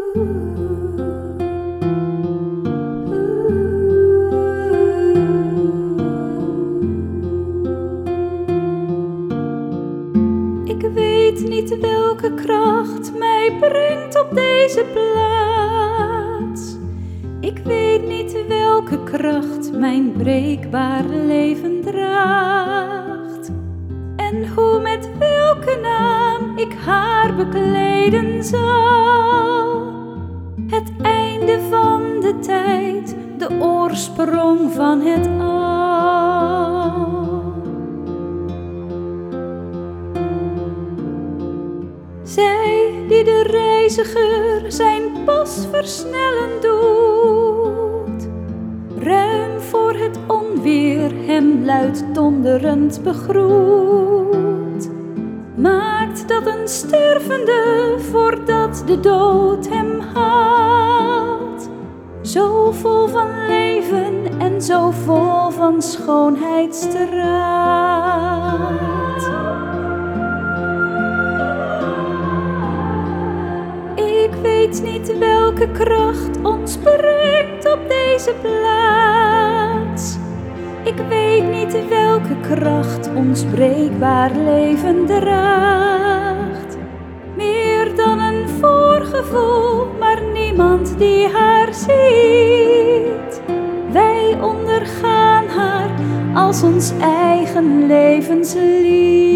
Ik weet niet welke kracht mij brengt op deze plaats. Ik weet niet welke kracht mijn breekbaar leven draagt. En hoe met welke naam ik haar bekleden zal. Het einde van de tijd, de oorsprong van het al. Zij die de reiziger zijn pas versnellen doet, ruim voor het onweer hem luid donderend begroet, maakt dat een stervende voordat de dood hem haalt, zo vol van leven en zo vol van schoonheid straalt. Ik weet niet welke kracht ons brengt op deze plaats. Ik weet niet welke kracht ons breekbaar leven draagt. Meer dan een voorgevoel, maar niemand die haar ziet. Wij ondergaan haar als ons eigen levenslied.